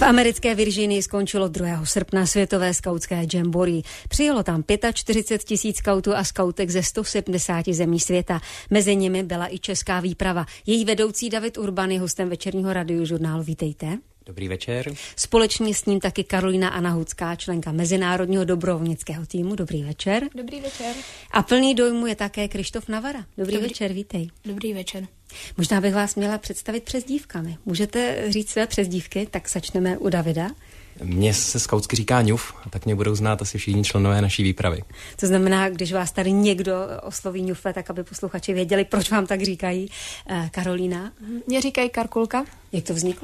V americké Virginii skončilo 2. srpna světové skautské jamboree. Přijelo tam 45 000 skautů a skautek ze 170 zemí světa. Mezi nimi byla i česká výprava. Její vedoucí David Urban je hostem večerního radiožurnálu. Vítejte. Dobrý večer. Společně s ním taky Karolína Anahudská, členka Mezinárodního dobrovolnického týmu. Dobrý večer. Dobrý večer. A plný dojmu je také Krištof Navara. Dobrý večer, vítej. Dobrý večer. Možná bych vás měla představit přezdívkami. Můžete říct své přezdívky, tak začneme u Davida. Mně se skautsky říká ňuf, a tak mě budou znát asi všichni členové naší výpravy. To znamená, když vás tady někdo osloví ňufe, tak aby posluchači věděli, proč vám tak říkají. Karolína? Mě říkají Karkulka. Jak to vzniklo?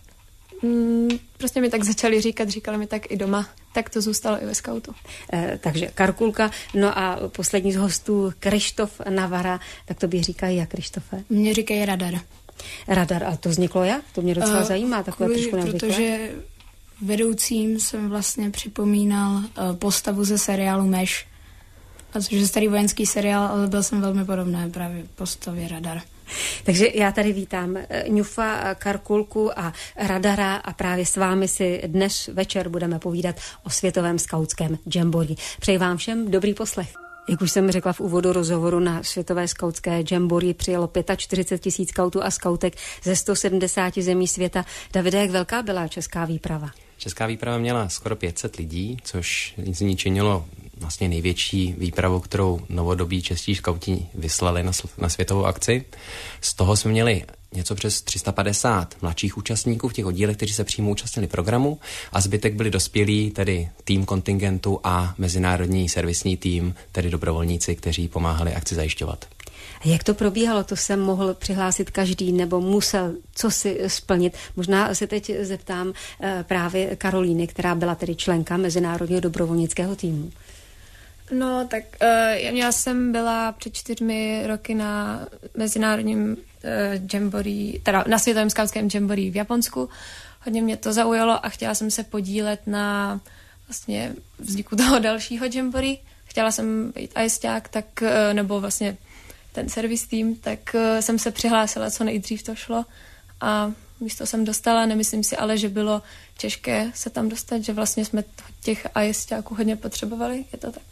Prostě mi tak začali říkali mi tak i doma, tak to zůstalo i ve skautu. Takže Karkulka, no a poslední z hostů Krištof Navara, tak to by říkají jak, Krištofe? Mě říkají Radar. Radar, a to vzniklo jak? To mě docela zajímá, takové trošku neobvyklé. Protože vedoucím jsem vlastně připomínal postavu ze seriálu Meš, což je starý vojenský seriál, ale byl jsem velmi podobné právě postavě Radar. Takže já tady vítám ňufa, Karkulku a Radara a právě s vámi si dnes večer budeme povídat o světovém skautském jamboree. Přeji vám všem dobrý poslech. Jak už jsem řekla v úvodu rozhovoru, na světové skautské jamboree přijelo 45 000 skautů a skautek ze 170 zemí světa. Davide, jak velká byla česká výprava? Česká výprava měla skoro 500 lidí, což z ní činilo vlastně největší výpravu, kterou novodobí čeští skauti vyslali na světovou akci. Z toho jsme měli něco přes 350 mladších účastníků v těch oddílech, kteří se přímo účastnili programu, a zbytek byli dospělí, tedy tým kontingentu a mezinárodní servisní tým, tedy dobrovolníci, kteří pomáhali akci zajišťovat. A jak to probíhalo? To se mohl přihlásit každý nebo musel co si splnit? Možná se teď zeptám právě Karolíny, která byla tedy členka Mezinárodního dobrovolnického týmu. No, tak já jsem byla před 4 roky na mezinárodním jamboree, teda na světovém skautském jamboree v Japonsku. Hodně mě to zaujalo a chtěla jsem se podílet na vlastně vzniku toho dalšího jamboree. Chtěla jsem být ajsťák, tak, nebo vlastně ten servis tým, tak jsem se přihlásila, co nejdřív to šlo a místo jsem dostala. Nemyslím si ale, že bylo těžké se tam dostat, že vlastně jsme těch ajsťáků hodně potřebovali. Je to tak?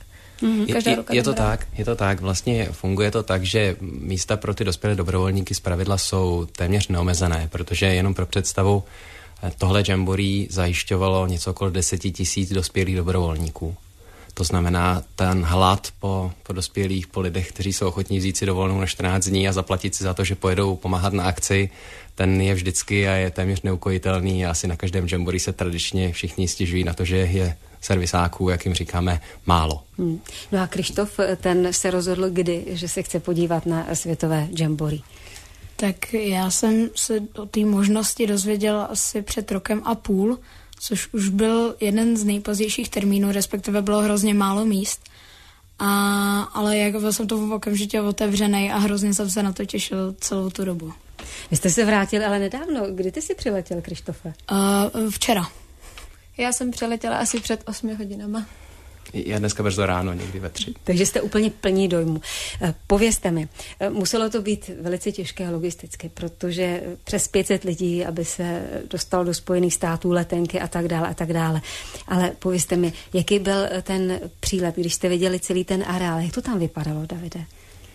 Je to tak, vlastně funguje to tak, že místa pro ty dospělé dobrovolníky zpravidla jsou téměř neomezené, protože jenom pro představu tohle jamboree zajišťovalo něco okolo 10 000 dospělých dobrovolníků. To znamená, ten hlad po dospělých, po lidech, kteří jsou ochotní vzít si dovolenou na 14 dní a zaplatit si za to, že pojedou pomáhat na akci, ten je vždycky a je téměř neukojitelný. Asi na každém jamboree se tradičně všichni stěžují na to, že je servisáků, jak jim říkáme, málo. No a Krištof, ten se rozhodl kdy, že se chce podívat na světové jamboree? Tak já jsem se o té možnosti dozvěděla asi před 1,5 roku, což už byl jeden z nejpozdějších termínů, respektive bylo hrozně málo míst. Ale jak byl jsem to okamžitě otevřenej a hrozně jsem se na to těšil celou tu dobu. Vy jste se vrátil ale nedávno. Kdy ty jsi přiletěl, Krištofe? Včera. Já jsem přiletěla asi před 8 hodinama. Já dneska brzo ráno, někdy ve 3. Takže jste úplně plní dojmu. Povězte mi, muselo to být velice těžké logisticky, protože přes 500 lidí, aby se dostalo do Spojených států, letenky a tak dále a tak dále. Ale povězte mi, jaký byl ten přílet, když jste viděli celý ten areál? Jak to tam vypadalo, Davide?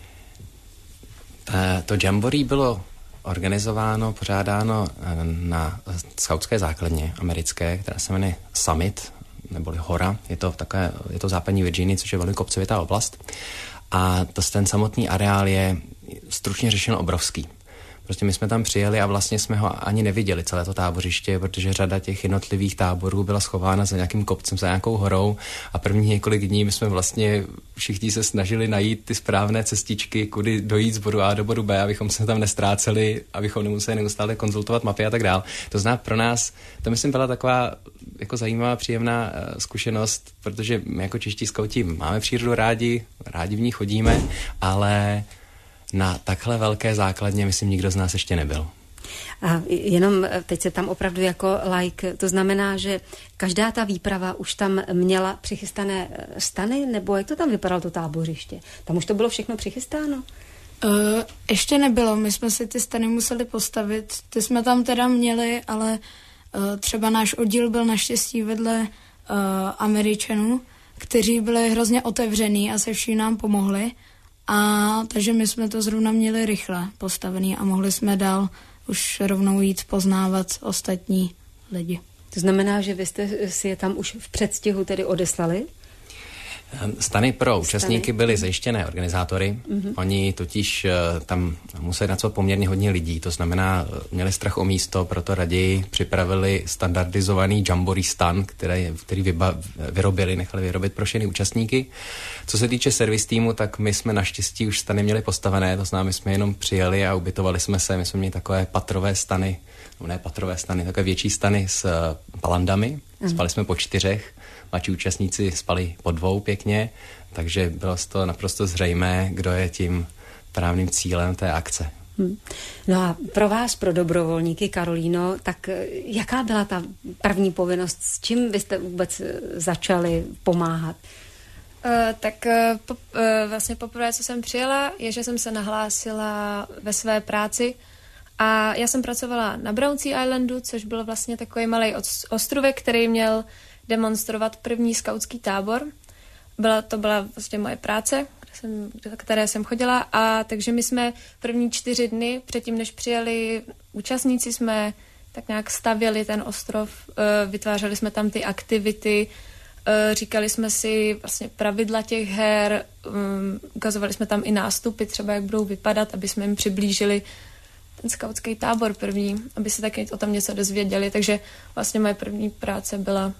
To jamboree bylo organizováno, pořádáno na skautské základně americké, která se jmenuje Summit, neboli Hora. Je to západní Virginii, což je velmi kopcovitá oblast. A ten samotný areál je stručně řečeno obrovský. Prostě my jsme tam přijeli a vlastně jsme ho ani neviděli, celé to tábořiště, protože řada těch jednotlivých táborů byla schována za nějakým kopcem, za nějakou horou, a první několik dní my jsme vlastně všichni se snažili najít ty správné cestičky, kudy dojít z bodu A do bodu B, abychom se tam nestráceli, abychom nemuseli neustále konzultovat mapy a tak dál. To znamená pro nás, to myslím byla taková jako zajímavá, příjemná zkušenost, protože my jako čeští skauti máme přírodu rádi v ní chodíme, ale na takhle velké základně, myslím, nikdo z nás ještě nebyl. A jenom teď se tam opravdu jako like, to znamená, že každá ta výprava už tam měla přichystané stany, nebo jak to tam vypadalo to tábořiště? Tam už to bylo všechno přichystáno? Ještě nebylo, my jsme si ty stany museli postavit, ty jsme tam teda měli, ale Třeba náš oddíl byl naštěstí vedle Američanů, kteří byli hrozně otevření a se vším nám pomohli. A takže my jsme to zrovna měli rychle postavený a mohli jsme dál už rovnou jít poznávat ostatní lidi. To znamená, že vy jste si je tam už v předstihu tedy odeslali? Stany pro účastníky byly zajištěné organizátory. Oni totiž tam museli nacvat poměrně hodně lidí, to znamená, měli strach o místo, proto raději připravili standardizovaný jamboree stan, který nechali vyrobit pro všechny účastníky. Co se týče servis týmu, tak my jsme naštěstí už stany měli postavené, to znamená, my jsme jenom přijeli a ubytovali jsme se, my jsme měli takové takové větší stany s palandami, spali jsme po 4, mladší účastníci spali po 2 pěkně, takže bylo to naprosto zřejmé, kdo je tím právným cílem té akce. No a pro vás, pro dobrovolníky, Karolíno, tak jaká byla ta první povinnost? S čím vy jste vůbec začali pomáhat? Vlastně poprvé, co jsem přijela, je, že jsem se nahlásila ve své práci a já jsem pracovala na Brownsea Islandu, což byl vlastně takový malý ostrůvek, který měl demonstrovat první skautský tábor. To byla vlastně moje práce, které jsem chodila, a takže my jsme první 4 dny předtím, než přijeli účastníci, jsme tak nějak stavěli ten ostrov, vytvářeli jsme tam ty aktivity, říkali jsme si vlastně pravidla těch her, ukazovali jsme tam i nástupy, třeba jak budou vypadat, aby jsme jim přiblížili ten skautský tábor první, aby se taky o tom něco dozvěděli. Takže vlastně moje první práce byla,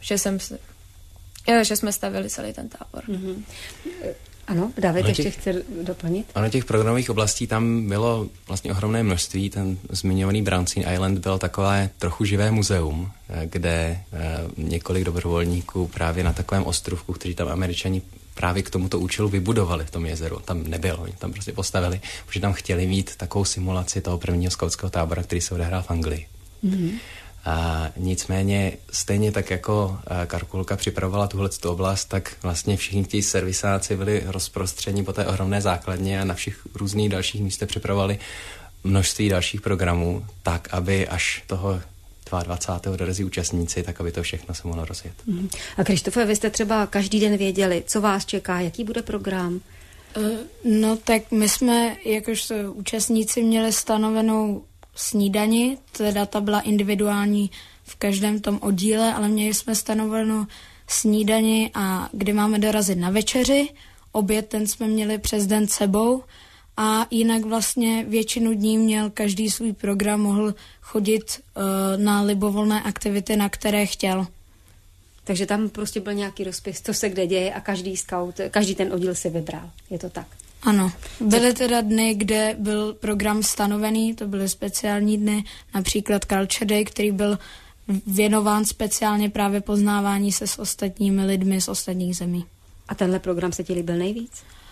že jsme stavili celý ten tábor. Mm-hmm. Ano, David ještě chce doplnit? Ano, těch programových oblastí tam bylo vlastně ohromné množství. Ten zmiňovaný Brownsea Island byl takové trochu živé muzeum, kde několik dobrovolníků právě na takovém ostrovku, kteří tam Američani právě k tomuto účelu vybudovali v tom jezeru. Tam nebyl, oni tam prostě postavili, protože tam chtěli mít takovou simulaci toho prvního skautského tábora, který se odehrál v Anglii. Mm-hmm. A nicméně stejně tak jako Karkulka připravovala tuhletu oblast, tak vlastně všichni ti servisáci byli rozprostřeni po té ohromné základně a na všech různých dalších místech připravovali množství dalších programů, tak aby až toho 22. dorazí účastníci, tak aby to všechno se mohlo rozjet. A Krištofe, vy jste třeba každý den věděli, co vás čeká, jaký bude program? No tak my jsme, jakožto účastníci, měli stanovenou snídani, teda ta byla individuální v každém tom oddíle, ale měli jsme stanovenou snídani, a kdy máme dorazit na večeři, oběd ten jsme měli přes den sebou, a jinak vlastně většinu dní měl každý svůj program, mohl chodit na libovolné aktivity, na které chtěl. Takže tam prostě byl nějaký rozpis, co se kde děje, a každý scout, každý ten oddíl si vybral. Je to tak? Ano. Byly teda dny, kde byl program stanovený, to byly speciální dny, například Culture Day, který byl věnován speciálně právě poznávání se s ostatními lidmi z ostatních zemí. A tenhle program se ti líbil nejvíc?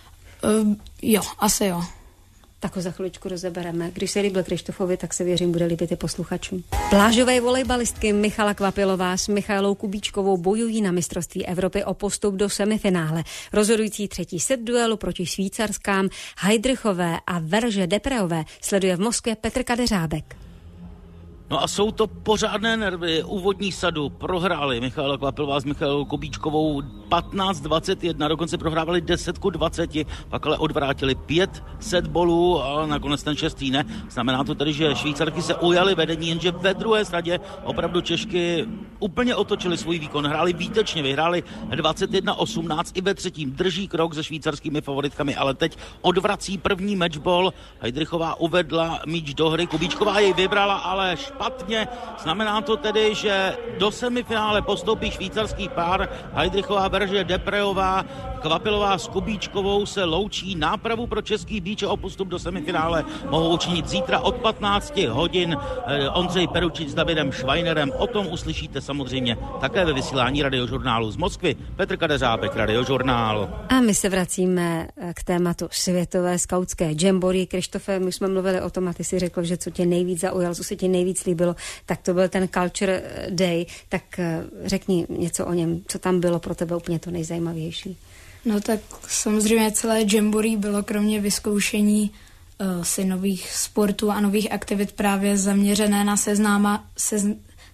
Jo, asi jo. Tak ho za chviličku rozebereme. Když se líbil Krištofovi, tak se věřím, bude líbit i posluchačům. Plážové volejbalistky Michala Kvapilová s Michailou Kubíčkovou bojují na mistrovství Evropy o postup do semifinále. Rozhodující 3. set duelu proti švýcarskám Heidrichové a Verže Depreové sleduje v Moskvě Petr Kadeřábek. No a jsou to pořádné nervy. Úvodní sadu prohráli Michaila Kvapilová s Michailou Kubíčkovou 15-21, dokonce prohrávali 10-20, pak ale odvrátili 5 setbolů a nakonec ten 6. ne. Znamená to tedy, že Švýcarky se ujaly vedení, jenže ve druhé sadě opravdu Češky úplně otočili svůj výkon, hráli výtečně, vyhráli 21-18, i ve 3. drží krok se švýcarskými favoritkami, ale teď odvrací první matchball. Heidrichová uvedla míč do hry, Kubíčková jej vybrala, ale špatně. Znamená to tedy, že do semifinále postoupí švýcarský pár Heidrichová, Verže Depreová. Kvapilová s Kubíčkovou se loučí. Nápravu pro český býč o postup do semifinále mohou učinit zítra od 15 hodin Ondřej Peručič s Davidem Švajnerem. O tom uslyšíte samozřejmě také ve vysílání Radiožurnálu z Moskvy. Petr Kadeřábek, Radiožurnál. A my se vracíme k tématu světové skautské jamboree. Krištofe, my jsme mluvili o tom a ty si řekl, že co tě nejvíc zaujalo, co se ti nejvíc líbilo, tak to byl ten Culture Day. Tak řekni něco o něm, co tam bylo pro tebe úplně to nejzajímavější. No tak samozřejmě celé jamboree bylo kromě vyzkoušení si nových sportů a nových aktivit právě zaměřené na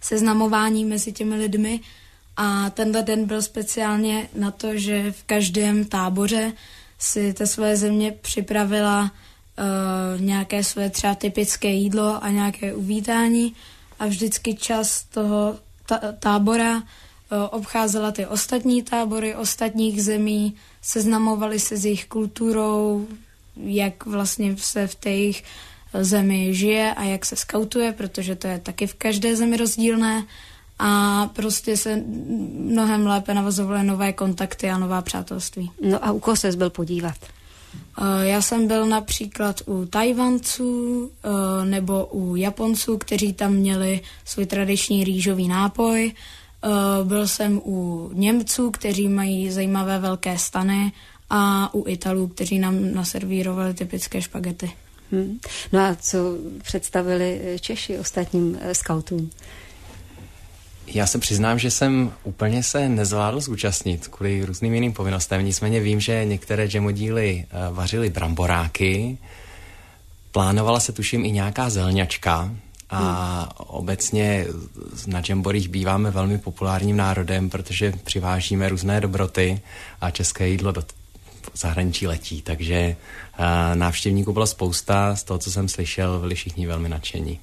seznamování mezi těmi lidmi. A tenhle den byl speciálně na to, že v každém táboře si ta svoje země připravila nějaké své třeba typické jídlo a nějaké uvítání a vždycky čas toho tábora obcházela ty ostatní tábory ostatních zemí, seznamovali se s jejich kulturou, jak vlastně se v té jejich zemi žije a jak se skautuje, protože to je taky v každé zemi rozdílné a prostě se mnohem lépe navazovaly nové kontakty a nová přátelství. No a u koho ses byl podívat? Já jsem byl například u Tajvanců nebo u Japonců, kteří tam měli svůj tradiční rýžový nápoj. Byl jsem u Němců, kteří mají zajímavé velké stany a u Italů, kteří nám naservírovali typické špagety. No a co představili Češi ostatním skautům? Já se přiznám, že jsem úplně se nezvládl zúčastnit kvůli různým jiným povinnostem. Nicméně vím, že některé džemodíly vařily bramboráky, plánovala se tuším i nějaká zelňačka a obecně na džemborích býváme velmi populárním národem, protože přivážíme různé dobroty a české jídlo do zahraničí letí. Takže návštěvníků bylo spousta, z toho, co jsem slyšel, byli všichni velmi nadšení.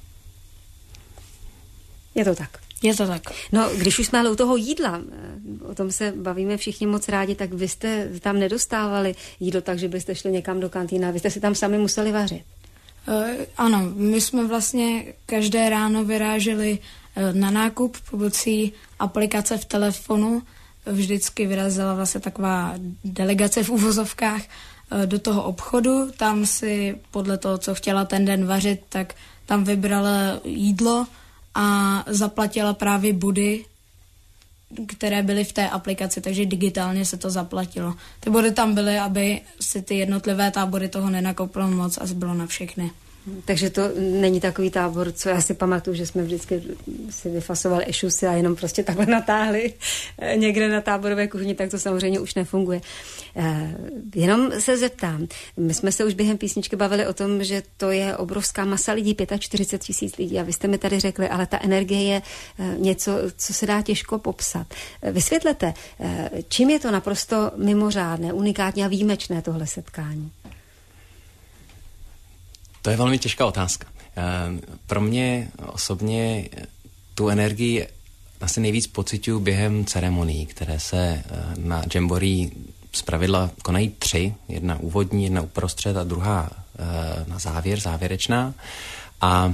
Je to tak. Je to tak. No, když už jsme ale u toho jídla, o tom se bavíme všichni moc rádi, tak vy jste tam nedostávali jídlo tak, že byste šli někam do kantýna, vy jste si tam sami museli vařit. Ano, my jsme vlastně každé ráno vyráželi na nákup pomocí aplikace v telefonu. Vždycky vyrazila vlastně taková delegace v uvozovkách do toho obchodu. Tam si podle toho, co chtěla ten den vařit, tak tam vybrala jídlo a zaplatila právě body, které byly v té aplikaci, takže digitálně se to zaplatilo. Ty body tam byly, aby si ty jednotlivé tábory toho nenakoupilo moc a zbylo na všechny. Takže to není takový tábor, co já si pamatuju, že jsme vždycky si vyfasovali ešusy a jenom prostě takhle natáhli někde na táborové kuchyni, tak to samozřejmě už nefunguje. Jenom se zeptám, my jsme se už během písničky bavili o tom, že to je obrovská masa lidí, 45 000 lidí a vy jste mi tady řekli, ale ta energie je něco, co se dá těžko popsat. Vysvětlete, čím je to naprosto mimořádné, unikátní a výjimečné tohle setkání? To je velmi těžká otázka. Pro mě osobně tu energii asi nejvíc pociťuji během ceremonií, které se na džemboree zpravidla konají 3. Jedna úvodní, jedna uprostřed a druhá na závěr, závěrečná. A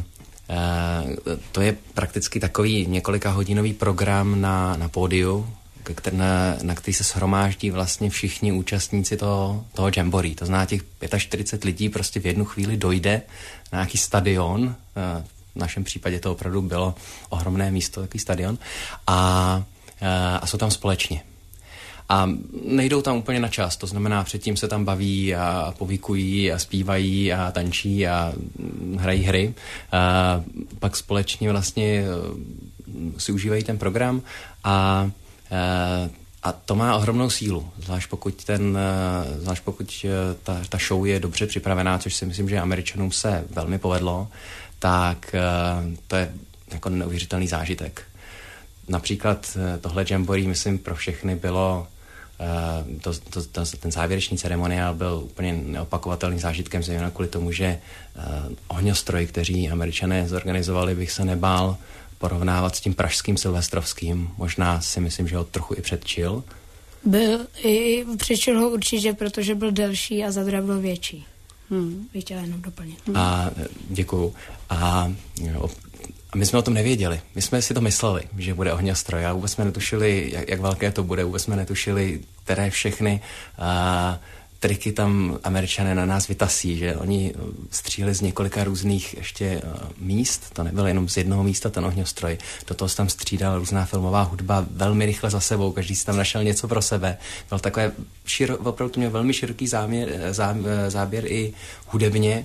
to je prakticky takový několikahodinový program na pódiu, na který se shromáždí vlastně všichni účastníci toho džemboree. To znamená, těch 45 lidí prostě v jednu chvíli dojde na nějaký stadion. V našem případě to opravdu bylo ohromné místo, takový stadion. A jsou tam společně. A nejdou tam úplně na čas, to znamená, předtím se tam baví a povykují a zpívají a tančí a hrají hry. Pak společně vlastně si užívají ten program a to má ohromnou sílu, zvlášť pokud ta show je dobře připravená, což si myslím, že Američanům se velmi povedlo, tak to je jako neuvěřitelný zážitek. Například tohle jamboree, myslím, pro všechny bylo ten závěrečný ceremoniál byl úplně neopakovatelným zážitkem, zejména kvůli tomu, že ohňostroj, který Američané zorganizovali, bych se nebál porovnávat s tím pražským silvestrovským. Možná si myslím, že ho trochu i předčil. Předčil ho určitě, protože byl delší a zadra byl větší. Bych chtěla jenom doplnit. A děkuju. A my jsme o tom nevěděli. My jsme si to mysleli, že bude ohňostroj a vůbec jsme netušili, jak velké to bude. Vůbec jsme netušili, které všechny triky tam Američané na nás vytasí, že oni stříleli z několika různých ještě míst, to nebylo jenom z jednoho místa ten ohňostroj, do toho se tam střídala různá filmová hudba velmi rychle za sebou, každý si tam našel něco pro sebe. Byl takové opravdu to měl velmi široký záběr i hudebně,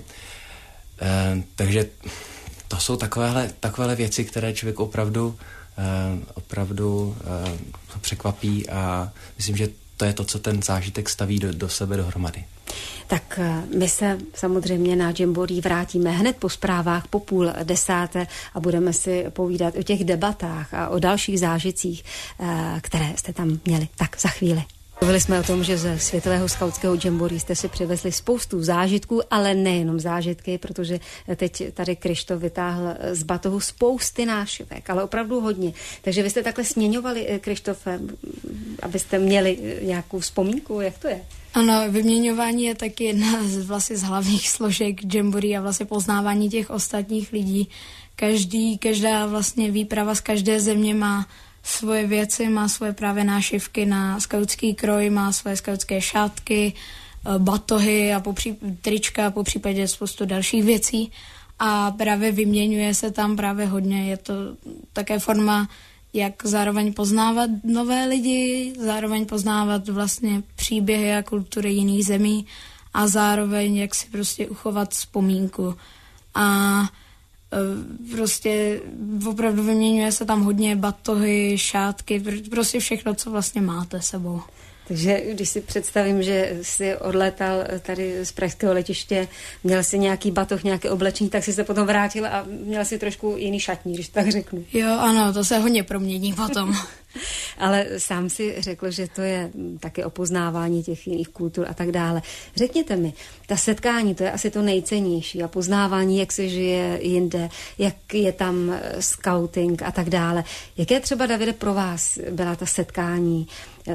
takže to jsou takovéhle věci, které člověk opravdu překvapí a myslím, že to je to, co ten zážitek staví do sebe dohromady. Tak my se samozřejmě na Jamboree vrátíme hned po zprávách po 9:30 a budeme si povídat o těch debatách a o dalších zážitcích, které jste tam měli. Tak za chvíli. Mluvili jsme o tom, že ze Světového skautského Jamboree jste si přivezli spoustu zážitků, ale nejenom zážitky, protože teď tady Krištof vytáhl z batohu spousty nášivek, ale opravdu hodně. Takže vy jste takhle směňovali, Krištofe, abyste měli nějakou vzpomínku, jak to je? Ano, vyměňování je taky jedna z hlavních složek Jamboree a vlastně poznávání těch ostatních lidí. Každá vlastně výprava z každé země má svoje věci, má svoje právě nášivky na skautský kroj, má svoje skautské šátky, batohy a trička, po případě spoustu dalších věcí a právě vyměňuje se tam právě hodně. Je to také forma, jak zároveň poznávat nové lidi, zároveň poznávat vlastně příběhy a kultury jiných zemí a zároveň jak si prostě uchovat vzpomínku. A prostě opravdu vyměňuje se tam hodně batohy, šátky, prostě všechno, co vlastně máte sebou. Takže když si představím, že jsi odletal tady z pražského letiště, měl si nějaký batoh, nějaké oblečení, tak jsi se potom vrátil a měl si trošku jiný šatní, když tak řeknu. Jo, ano, to se hodně promění potom. Ale sám si řekl, že to je taky opoznávání těch jiných kultur a tak dále. Řekněte mi, ta setkání, to je asi to nejcennější a poznávání, jak se žije jinde, jak je tam skauting a tak dále. Jaké třeba, Davide, pro vás byla ta setkání?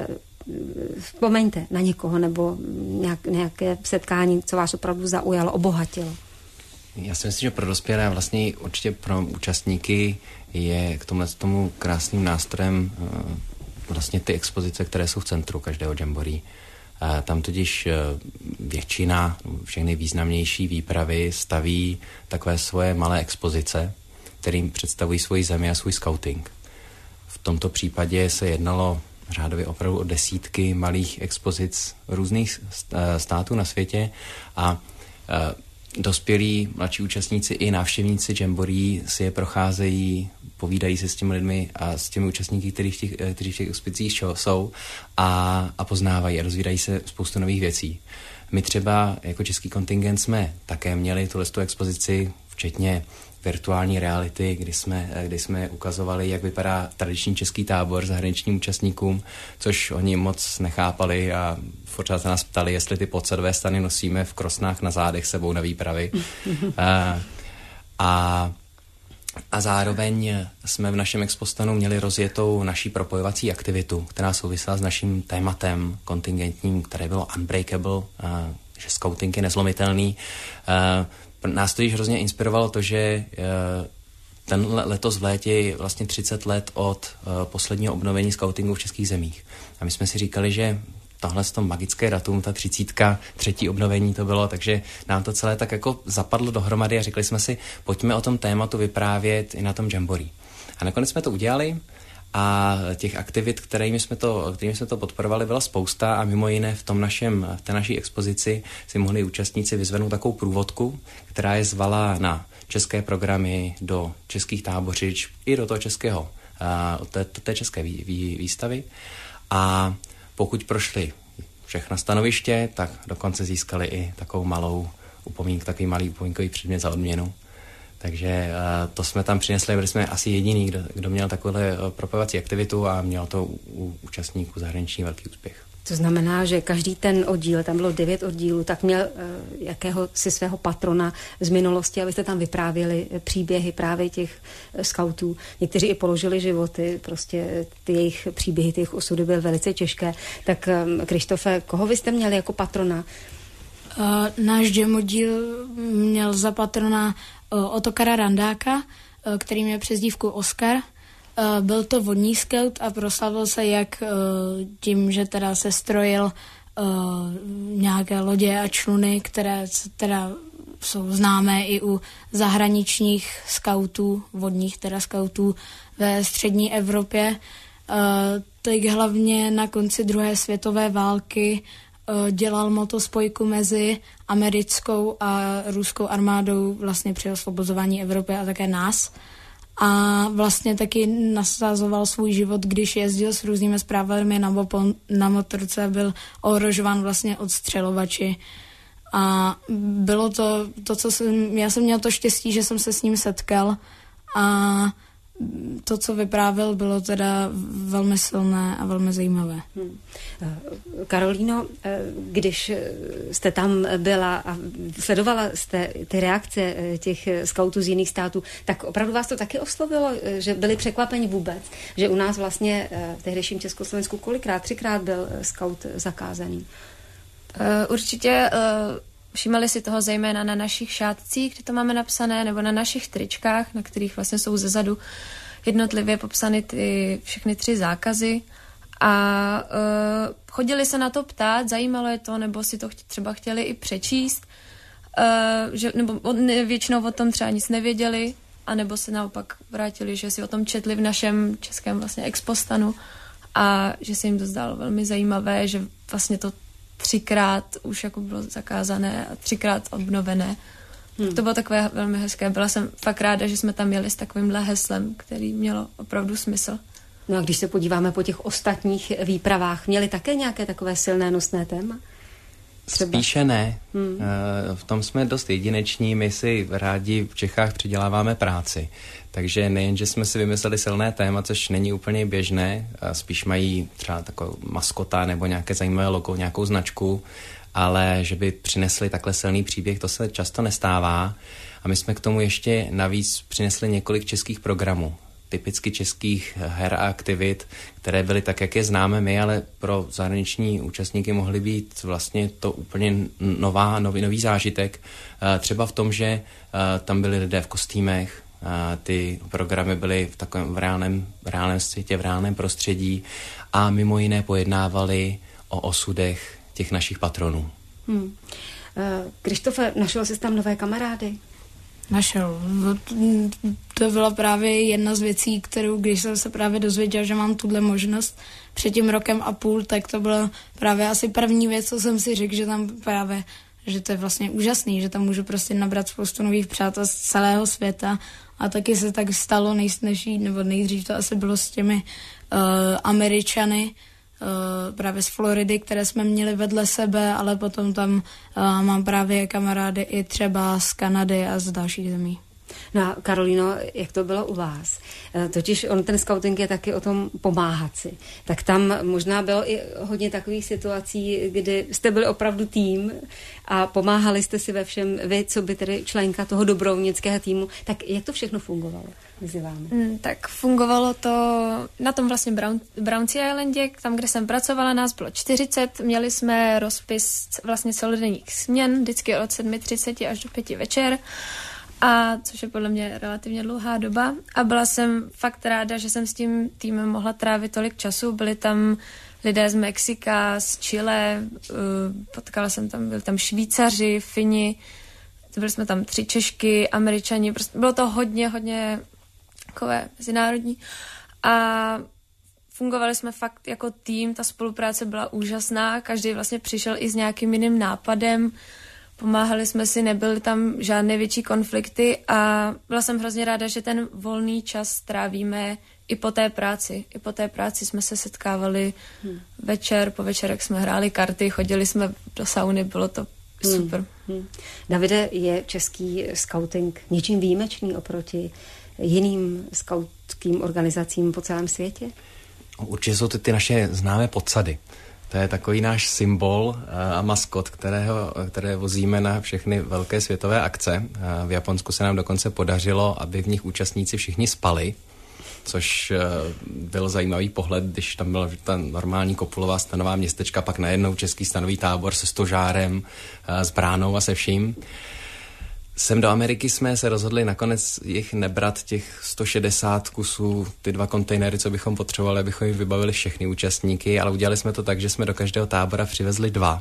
Vzpomeňte na někoho nebo nějaké setkání, co vás opravdu zaujalo, obohatilo. Já si myslím, že pro dospělé a vlastně určitě pro účastníky je k tomu krásným nástrojem vlastně ty expozice, které jsou v centru každého Jamboree. Tam totiž většina, všechny významnější výpravy staví takové svoje malé expozice, kterým představují svoji zemi a svůj skauting. V tomto případě se jednalo řádově opravdu o desítky malých expozic různých států na světě a dospělí, mladší účastníci i návštěvníci Jamboree si je procházejí, povídají se s těmi lidmi a s těmi účastníky, kteří v těch expozicích jsou a poznávají a rozvídají se spoustu nových věcí. My třeba jako český kontingent jsme také měli tu expozici, včetně virtuální reality, kdy jsme ukazovali, jak vypadá tradiční český tábor zahraničním účastníkům, což oni moc nechápali a pořád se nás ptali, jestli ty podsadové stany nosíme v krosnách na zádech sebou na výpravy. A zároveň jsme v našem expostanu měli rozjetou naší propojovací aktivitu, která souvisela s naším tématem kontingentním, které bylo Unbreakable, že skauting je nezlomitelný. Nás to již hrozně inspirovalo to, že letos v létě je vlastně 30 let od posledního obnovení skautingu v českých zemích. A my jsme si říkali, že tohle z toho magické datum, ta 30, třetí obnovení to bylo, takže nám to celé tak jako zapadlo dohromady a řekli jsme si, pojďme o tom tématu vyprávět i na tom Jamboree. A nakonec jsme to udělali a těch aktivit, kterými jsme to podporovali, byla spousta a mimo jiné v té naší expozici si mohli účastníci vyzvednout takovou průvodku, která je zvala na české programy, do českých tábořič i do toho českého, té české výstavy. A pokud prošli všechna stanoviště, tak dokonce získali i takovou malou upomínku, takový malý upomínkový předmět za odměnu. Takže to jsme tam přinesli, byli jsme asi jediný, kdo měl takovouhle propojovací aktivitu a měl to u účastníků zahraniční velký úspěch. To znamená, že každý ten oddíl, tam bylo 9 oddílů, tak měl jakéhosi svého patrona z minulosti, abyste tam vyprávěli příběhy právě těch skautů. Někteří i položili životy, prostě ty jejich příběhy, ty jejich osudy byly velice těžké. Tak Krištofe, koho vy jste měli jako patrona? Náš oddíl měl za patrona Otokara Randáka, který měl přezdívku Oscar. Byl to vodní skaut a proslavil se jak tím, že teda se strojil nějaké lodě a čluny, které teda jsou známé i u zahraničních skautů, vodních teda skautů ve střední Evropě. Tak hlavně na konci druhé světové války dělal motospojku mezi americkou a ruskou armádou vlastně při osvobozování Evropy a také nás. a vlastně taky nasazoval svůj život, když jezdil s různými zprávami na motorce a byl ohrožován vlastně odstřelovači. A bylo to já jsem měl to štěstí, že jsem se s ním setkal a to, co vyprávěl, bylo teda velmi silné a velmi zajímavé. Karolíno, když jste tam byla a sledovala jste ty reakce těch skautů z jiných států, tak opravdu vás to taky oslovilo, že byli překvapeni vůbec, že u nás vlastně v tehdejším Československu třikrát byl skaut zakázaný? Určitě všímali si toho zejména na našich šátcích, kde to máme napsané, nebo na našich tričkách, na kterých vlastně jsou zezadu jednotlivě popsány všechny 3 zákazy. A chodili se na to ptát, zajímalo je to, nebo si to třeba chtěli i přečíst, nebo většinou o tom třeba nic nevěděli, anebo se naopak vrátili, že si o tom četli v našem českém vlastně expostanu a že se jim to zdálo velmi zajímavé, že vlastně to 3krát už jako bylo zakázané a 3krát obnovené. To bylo takové velmi hezké. Byla jsem fakt ráda, že jsme tam jeli s takovýmhle heslem, který mělo opravdu smysl. No a když se podíváme po těch ostatních výpravách, měli také nějaké takové silné nosné téma? Třeba? Spíše ne. V tom jsme dost jedineční, my si rádi v Čechách přiděláváme práci. Takže nejen, že jsme si vymysleli silné téma, což není úplně běžné, spíš mají třeba takovou maskota nebo nějaké zajímavé logo, nějakou značku, ale že by přinesli takhle silný příběh, to se často nestává. A my jsme k tomu ještě navíc přinesli několik českých programů, typicky českých her a aktivit, které byly tak, jak je známe my, ale pro zahraniční účastníky mohly být vlastně to úplně nový zážitek. Třeba v tom, že tam byli lidé v kostýmech, ty programy byly v takovém reálném světě, v reálném prostředí a mimo jiné pojednávali o osudech těch našich patronů. Krištofe, našel jsi tam nové kamarády? Našel. To byla právě jedna z věcí, kterou, když jsem se právě dozvěděl, že mám tuhle možnost před tím 1,5 roku, tak to bylo právě asi první věc, co jsem si řekl, že tam právě, že to je vlastně úžasný, že tam můžu prostě nabrat spoustu nových přátel z celého světa a taky se tak stalo nejdřív to asi bylo s těmi Američany, právě z Floridy, které jsme měli vedle sebe, ale potom tam mám právě kamarády i třeba z Kanady a z dalších zemí. No a Karolíno, jak to bylo u vás? Totiž ten skauting je taky o tom pomáhat si. Tak tam možná bylo i hodně takových situací, kdy jste byli opravdu tým a pomáhali jste si ve všem, vy, co by tedy členka toho dobrovolnického týmu. Tak jak to všechno fungovalo mezi vámi? Tak fungovalo to na tom vlastně Brownsea Islandě, tam, kde jsem pracovala, nás bylo 40, měli jsme rozpis vlastně celodenních směn, vždycky od 7:30 až do 5 večer. A což je podle mě relativně dlouhá doba. A byla jsem fakt ráda, že jsem s tím týmem mohla trávit tolik času. Byli tam lidé z Mexika, z Chile, potkala jsem tam, byli tam Švýcaři, Fini, byli jsme tam 3 Češky, Američani, prostě bylo to hodně takové mezinárodní. A fungovali jsme fakt jako tým, ta spolupráce byla úžasná, každý vlastně přišel i s nějakým jiným nápadem, pomáhali jsme si, nebyly tam žádné větší konflikty a byla jsem hrozně ráda, že ten volný čas trávíme i po té práci. I po té práci jsme se setkávali po večerech jsme hráli karty, chodili jsme do sauny, bylo to super. Davide, je český skauting něčím výjimečný oproti jiným skautským organizacím po celém světě? Určitě jsou to ty naše známé podsady. To je takový náš symbol a maskot, které vozíme na všechny velké světové akce. V Japonsku se nám dokonce podařilo, aby v nich účastníci všichni spali, což byl zajímavý pohled, když tam byla ta normální kopulová stanová městečka, pak najednou český stanový tábor se stožárem, s bránou a se vším. Sem do Ameriky jsme se rozhodli nakonec jich nebrat těch 160 kusů, ty 2 kontejnery, co bychom potřebovali, abychom jich vybavili všechny účastníky, ale udělali jsme to tak, že jsme do každého tábora přivezli 2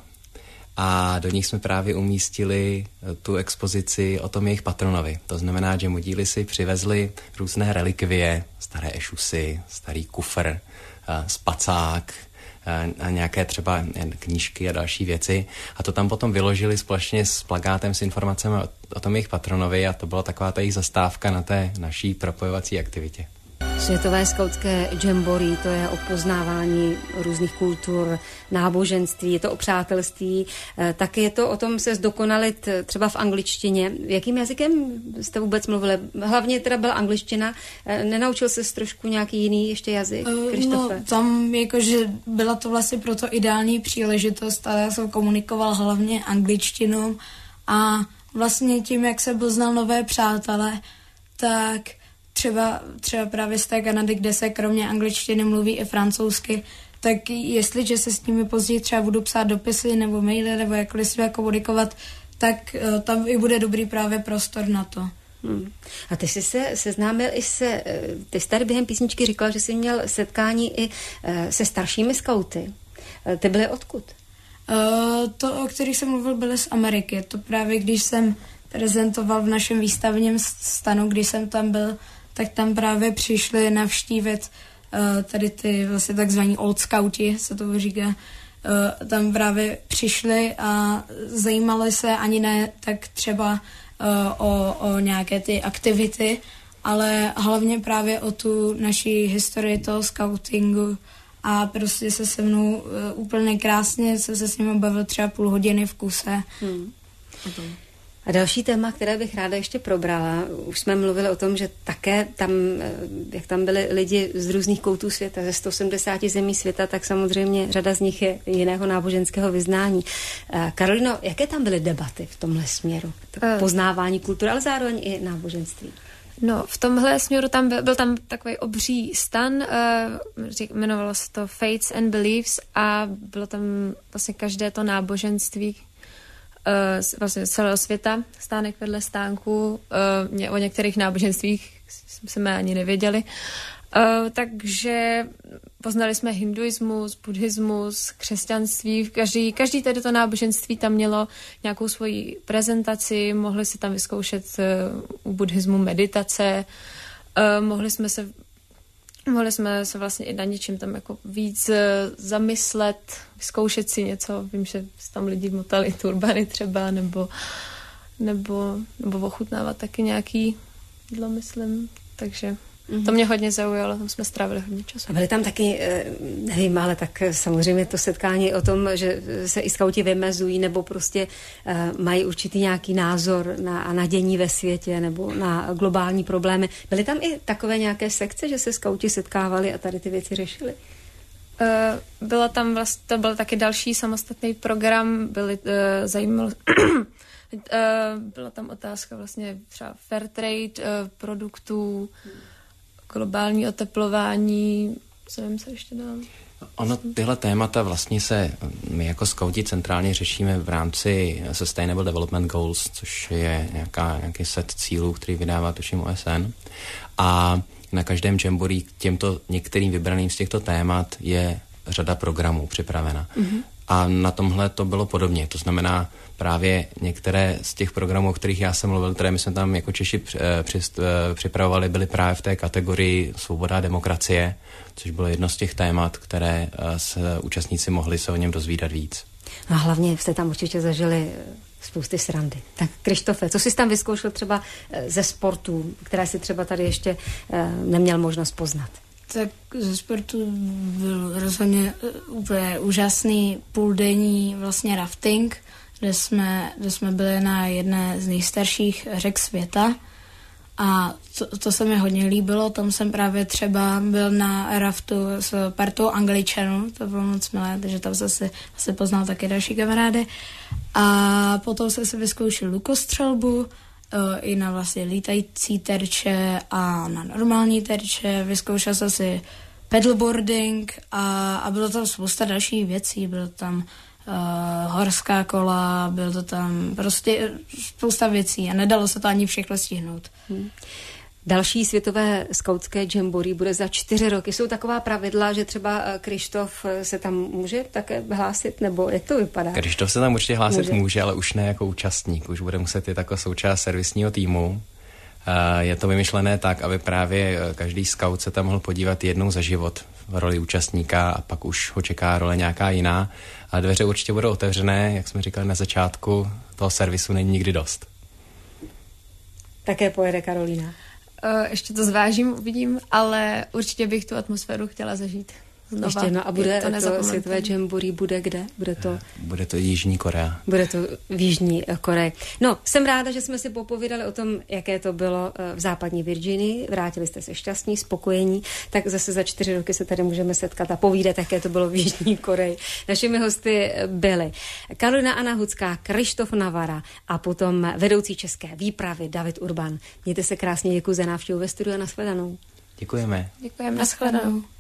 a do nich jsme právě umístili tu expozici o tom jejich patronovi. To znamená, že modíli si přivezli různé relikvie, staré ešusy, starý kufr, spacák, a nějaké třeba knížky a další věci. A to tam potom vyložili společně s plakátem s informacemi o tom jejich patronovi a to byla taková ta jejich zastávka na té naší propojovací aktivitě. Světové skautské jamboree, to je o poznávání různých kultur, náboženství, je to o přátelství, tak je to o tom se zdokonalit třeba v angličtině. Jakým jazykem jste vůbec mluvili? Hlavně teda byla angličtina, nenaučil ses trošku nějaký jiný ještě jazyk, Krištofe? No, tam jakože byla to vlastně proto ideální příležitost, ale já jsem komunikoval hlavně angličtinou a vlastně tím, jak se poznal nové přátelé, tak třeba právě z té Kanady, kde se kromě angličtiny mluví i francouzsky, tak jestliže se s nimi později třeba budu psát dopisy nebo maily nebo jakkoliv si komunikovat, tak tam i bude dobrý právě prostor na to. A ty jsi se seznámil i ty jsi tady během písničky říkal, že jsi měl setkání i se staršími skauty. Ty byly odkud? To, o kterých jsem mluvil, byly z Ameriky. To právě, když jsem prezentoval v našem výstavním stanu, když jsem tam byl, tak tam právě přišli navštívit tady ty vlastně takzvaní old scouti, se to říká. Tam právě přišli a zajímali se ani ne tak třeba o nějaké ty aktivity, ale hlavně právě o tu naší historii toho scoutingu a prostě se se mnou úplně krásně se s nimi bavil třeba půl hodiny v kuse. A další téma, které bych ráda ještě probrala, už jsme mluvili o tom, že také tam, jak tam byli lidi z různých koutů světa, ze 180 zemí světa, tak samozřejmě řada z nich je jiného náboženského vyznání. Karolino, jaké tam byly debaty v tomhle směru? Poznávání kultury, ale zároveň i náboženství. No, v tomhle směru byl tam takový obří stan, jmenovalo se to Faiths and Beliefs a bylo tam vlastně každé to náboženství vlastně z celého světa, stánek vedle stánku, o některých náboženstvích jsme ani nevěděli. Takže poznali jsme hinduismus, buddhismus, křesťanství. Každý tady to náboženství tam mělo nějakou svoji prezentaci, mohli si tam vyzkoušet u buddhismu meditace, mohli jsme se vlastně i na něčem tam jako víc zamyslet, vyzkoušet si něco. Vím, že tam lidi motali turbany třeba, nebo ochutnávat taky nějaký jídlo, myslím. Takže to mě hodně zaujalo, tam jsme strávili hodně času. A byly tam taky, nevím, ale tak samozřejmě to setkání o tom, že se i skauti vymezují nebo prostě mají určitý nějaký názor na dění ve světě nebo na globální problémy. Byly tam i takové nějaké sekce, že se skauti setkávali a tady ty věci řešili? Bylo tam vlastně, to byl taky další samostatný program, byla tam otázka vlastně třeba fair trade produktů, globální oteplování, co nevím, co ještě dám. Ono, tyhle témata vlastně my jako skauti centrálně řešíme v rámci Sustainable Development Goals, což je nějaký set cílů, který vydává tuším OSN. A na každém jamboree k těmto některým vybraným z těchto témat je řada programů připravena. A na tomhle to bylo podobně. To znamená právě některé z těch programů, o kterých já jsem mluvil, které my jsme tam jako Češi připravovali, byly právě v té kategorii svoboda a demokracie, což bylo jedno z těch témat, které účastníci mohli se o něm dozvídat víc. A hlavně jste tam určitě zažili spousty srandy. Tak Krištofe, co jsi tam vyzkoušel třeba ze sportů, které si třeba tady ještě neměl možnost poznat? Tak ze sportu byl rozhodně úplně úžasný půldenní vlastně rafting, kde jsme byli na jedné z nejstarších řek světa a to se mi hodně líbilo. Tam jsem právě třeba byl na raftu s partou Angličanů, to bylo moc milé, takže tam se poznal taky další kamarády. A potom jsem si vyzkoušel lukostřelbu, i na vlastně lítající terče a na normální terče. Vyzkoušel jsem si paddleboarding a bylo tam spousta dalších věcí. Bylo tam horská kola, bylo to tam prostě spousta věcí a nedalo se to ani všechno stihnout. Další světové skautské jamboree bude za 4 roky. Jsou taková pravidla, že třeba Krištof se tam může také hlásit, nebo jak to vypadá? Krištof se tam určitě hlásit může, ale už ne jako účastník. Už bude muset jít jako součást servisního týmu. Je to vymyšlené tak, aby právě každý skaut se tam mohl podívat jednou za život v roli účastníka a pak už ho čeká role nějaká jiná. A dveře určitě budou otevřené, jak jsme říkali na začátku, toho servisu není nikdy dost. Také pojede Karolína. Ještě to zvážím, uvidím, ale určitě bych tu atmosféru chtěla zažít. Znova. Ještě jedno, a bude to světové jamboree, bude kde? Bude to Jižní Korea. Bude to v Jižní Koreji. No, jsem ráda, že jsme si popovídali o tom, jaké to bylo v západní Virginii. Vrátili jste se šťastní, spokojení, tak zase za 4 roky se tady můžeme setkat a povídat, jaké to bylo v Jižní Koreji. Našimi hosty byly Karolina Anna Hucká, Krištof Navara a potom vedoucí české výpravy David Urban. Mějte se krásně, děkuji za návštěvu ve studiu a nashledanou. Děkujeme. Děkujeme, nashledanou.